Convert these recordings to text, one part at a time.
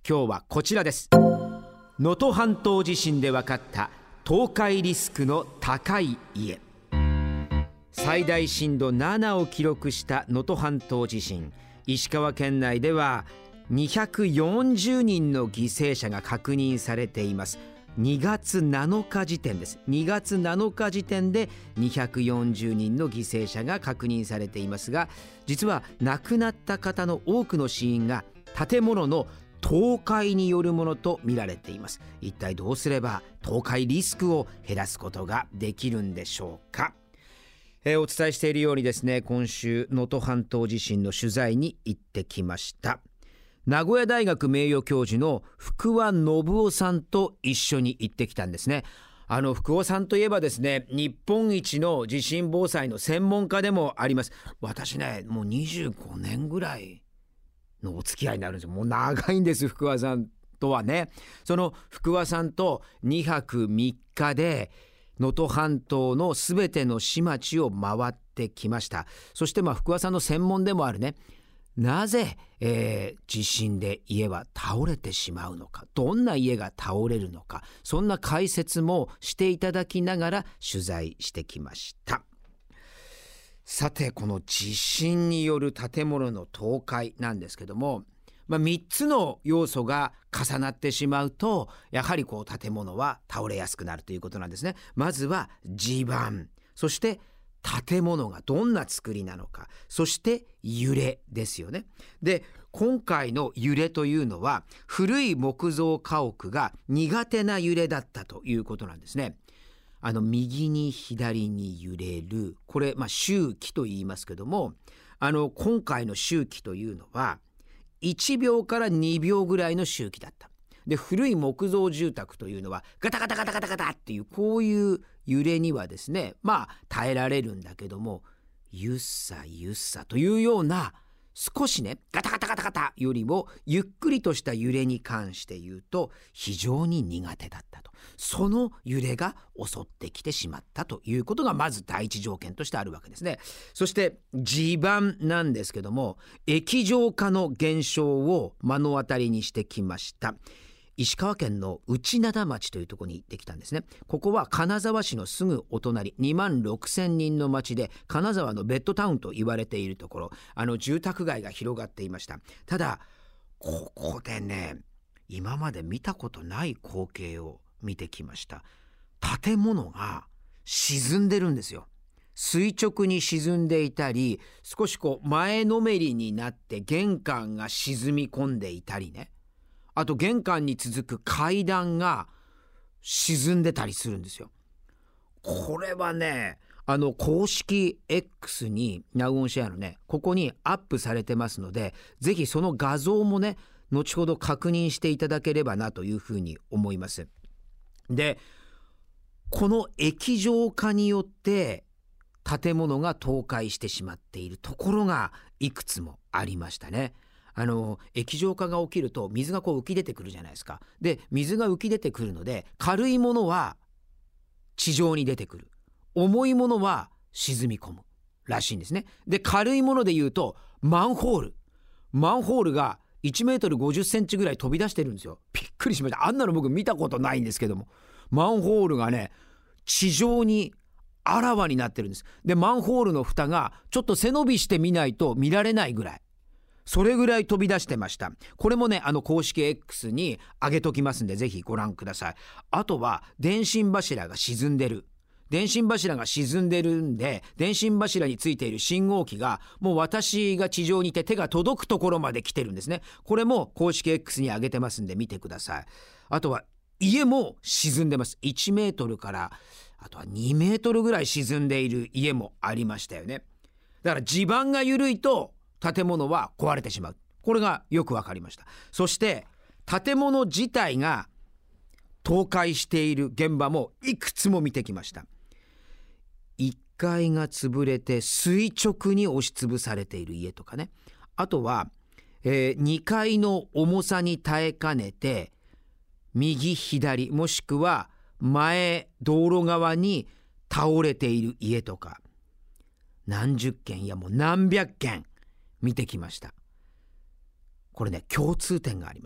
今日はこちらです。能登半島地震で分かった倒壊リスクの高い家。最大震度7を記録した能登半島地震、石川県内では240人の犠牲者が確認されています。2月7日時点です。2月7日時点で240人の犠牲者が確認されていますが、実は亡くなった方の多くの死因が建物の倒壊によるものと見られています。一体どうすれば倒壊リスクを減らすことができるんでしょうか。お伝えしているようにですね、今週能登半島地震の取材に行ってきました。名古屋大学名誉教授の福和信夫さんと一緒に行ってきたんですね。福和さんといえばですね、日本一の地震防災の専門家でもあります。私ね、もう25年ぐらいのお付き合いになるんですよ。もう長いんです、福和さんとはね。その福和さんと2泊3日で能登半島のすべての市町を回ってきました。そして福和さんの専門でもあるね、なぜ、地震で家は倒れてしまうのか、どんな家が倒れるのか、そんな解説もしていただきながら取材してきました。さて、この地震による建物の倒壊なんですけども、3つの要素が重なってしまうと、やはり建物は倒れやすくなるということなんですね。まずは地盤、そして建物がどんな作りなのか、そして揺れですよね。で、今回の揺れというのは古い木造家屋が苦手な揺れだったということなんですね。右に左に揺れる、これ、周期と言いますけども、今回の周期というのは1秒から2秒ぐらいの周期だった。で、古い木造住宅というのはガタガタガタガタガタっていう、こういう揺れにはですね、耐えられるんだけども、ゆっさゆっさというような少しね、ガタガタガタガタよりもゆっくりとした揺れに関して言うと非常に苦手だったと。その揺れが襲ってきてしまったということがまず第一条件としてあるわけですね。そして地盤なんですけども、液状化の現象を目の当たりにしてきました。石川県の内灘町というところに行ってきたんですね。ここは金沢市のすぐお隣、2万6,000人の町で、金沢のベッドタウンと言われているところ、住宅街が広がっていました。ただここでね、今まで見たことない光景を見てきました。建物が沈んでるんですよ。垂直に沈んでいたり、少し前のめりになって玄関が沈み込んでいたりね、あと玄関に続く階段が沈んでたりするんですよ。これはね、公式 X にナウオンシェアのね、ここにアップされてますので、ぜひその画像もね、後ほど確認していただければなというふうに思います。で、この液状化によって建物が倒壊してしまっているところがいくつもありましたね。液状化が起きると水が浮き出てくるじゃないですか。で、水が浮き出てくるので、軽いものは地上に出てくる、重いものは沈み込むらしいんですね。で、軽いもので言うとマンホールが1メートル50センチぐらい飛び出してるんですよ。びっくりしました。あんなの僕見たことないんですけども、マンホールがね、地上にあらわになってるんです。で、マンホールの蓋がちょっと背伸びしてみないと見られないぐらい、それぐらい飛び出してました。これもね、公式 X に上げときますんで、ぜひご覧ください。あとは電信柱が沈んでるんで、電信柱についている信号機がもう私が地上にいて手が届くところまで来てるんですね。これも公式 X に上げてますんで見てください。あとは家も沈んでます。1メートルからあとは2メートルぐらい沈んでいる家もありましたよね。だから地盤が緩いと建物は壊れてしまう。これがよく分かりました。そして建物自体が倒壊している現場もいくつも見てきました。1階が潰れて垂直に押しつぶされている家とかね。あとは、2階の重さに耐えかねて右左もしくは前道路側に倒れている家とか、何十件いやもう何百件見てきました。これね、共通点があります。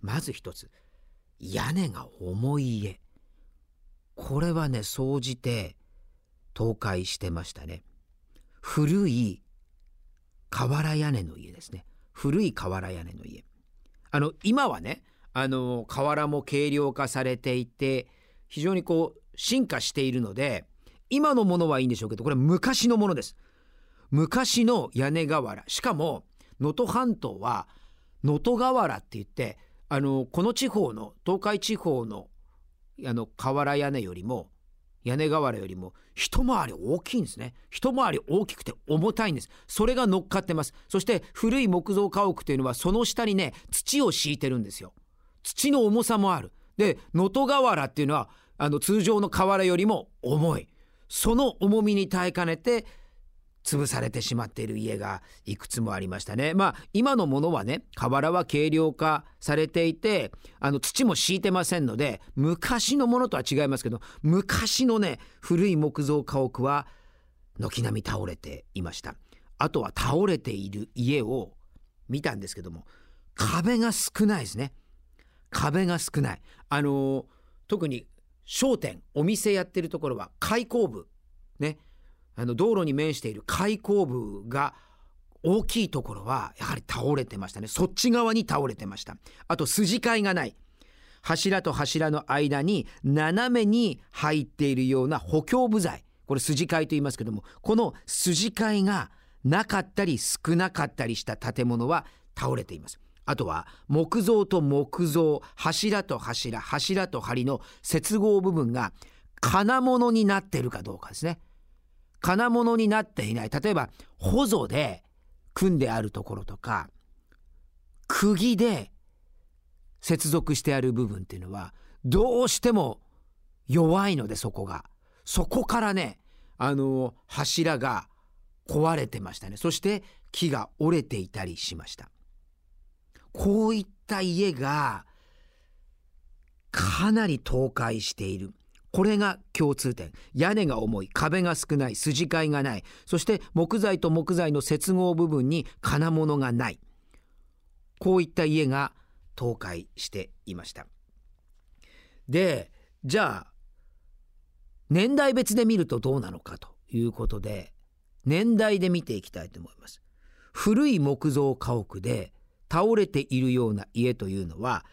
まず一つ、屋根が重い家。これはね、総じて倒壊してましたね。古い瓦屋根の家ですね。古い瓦屋根の家。今はね、瓦も軽量化されていて、非常に進化しているので、今のものはいいんでしょうけど、これ昔のものです。昔の屋根瓦。しかも能登半島は能登瓦って言って、この地方の東海地方の瓦屋根よりも、屋根瓦よりも一回り大きいんですね。一回り大きくて重たいんです。それが乗っかってます。そして古い木造家屋というのは、その下にね、土を敷いてるんですよ。土の重さもある。で、能登瓦っていうのは通常の瓦よりも重い。その重みに耐えかねて潰されてしまっている家がいくつもありましたね。今のものはね、瓦は軽量化されていて、土も敷いてませんので、昔のものとは違いますけど、昔のね、古い木造家屋は軒並み倒れていました。あとは倒れている家を見たんですけども、壁が少ないですね。壁が少ない。特に商店、お店やってるところは開口部ね、道路に面している開口部が大きいところはやはり倒れてましたね。そっち側に倒れてました。あと筋交いがない。柱と柱の間に斜めに入っているような補強部材、これ筋交いと言いますけども、この筋交いがなかったり少なかったりした建物は倒れています。あとは木造と木造、柱と柱、柱と梁の接合部分が金物になっているかどうかですね。金物になっていない。例えばほぞで組んであるところとか、釘で接続してある部分っていうのはどうしても弱いので、そこからね、柱が壊れてましたね。そして木が折れていたりしました。こういった家がかなり倒壊している。これが共通点。屋根が重い、壁が少ない、筋交いがない、そして木材と木材の接合部分に金物がない。こういった家が倒壊していました。で、じゃあ年代別で見るとどうなのかということで、年代で見ていきたいと思います。古い木造家屋で倒れているような家というのは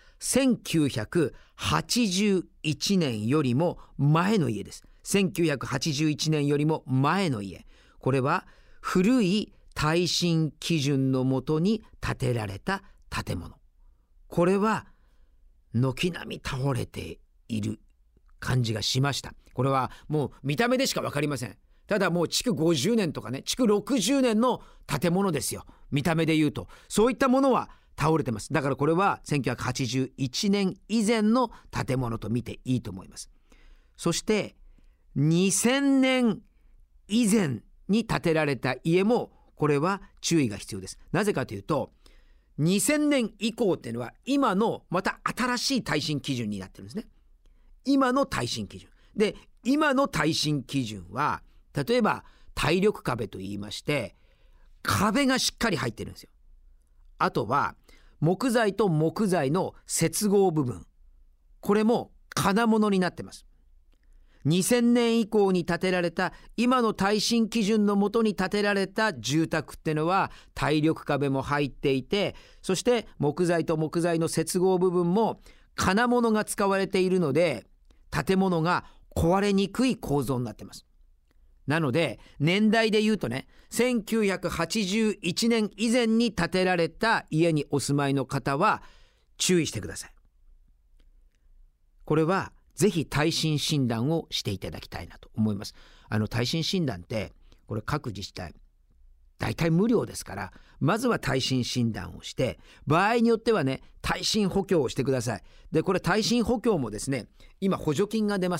1981年よりも前の家です。1981年よりも前の家。これは古い耐震基準のもとに建てられた建物。これは軒並み倒れている感じがしました。これはもう見た目でしか分かりません。ただもう築50年とかね、築60年の建物ですよ。見た目で言うとそういったものは倒れてます。だからこれは1981年以前の建物と見ていいと思います。そして2000年以前に建てられた家もこれは注意が必要です。なぜかというと、2000年以降っていうのは今のまた新しい耐震基準になってるんですね。今の耐震基準で、今の耐震基準は例えば耐力壁といいまして、壁がしっかり入ってるんですよ。あとは木材と木材の接合部分、これも金物になってます。2000年以降に建てられた今の耐震基準のもとに建てられた住宅ってのは耐力壁も入っていて、そして木材と木材の接合部分も金物が使われているので、建物が壊れにくい構造になってます。なので年代で言うとね、1981年以前に建てられた家にお住まいの方は注意してください。これはぜひ耐震診断をしていただきたいなと思います。耐震診断ってこれ各自治体大体無料ですから、まずは耐震診断をして、場合によってはね、耐震補強をしてください。で、これ耐震補強もですね、今補助金が出ます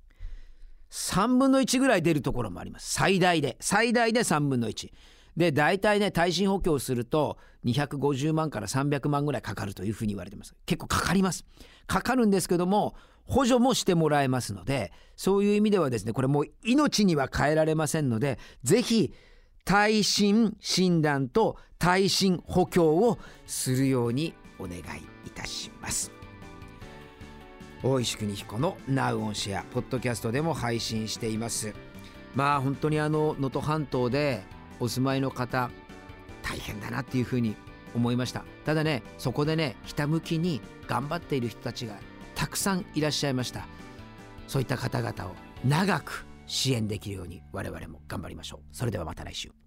。3分の1ぐらい出るところもあります。最大で3分の1で、大体ね、耐震補強すると250万から300万ぐらいかかるというふうに言われてます。結構かかります。かかるんですけども、補助もしてもらえますので、そういう意味ではですね、これもう命には変えられませんので、ぜひ耐震診断と耐震補強をするようにお願いいたします。大石邦彦の Now on Share ポッドキャストでも配信しています。本当に能登半島でお住まいの方大変だなっていうふうに思いました。ただね、そこでね、ひたむきに頑張っている人たちがたくさんいらっしゃいました。そういった方々を長く支援できるように我々も頑張りましょう。それではまた来週。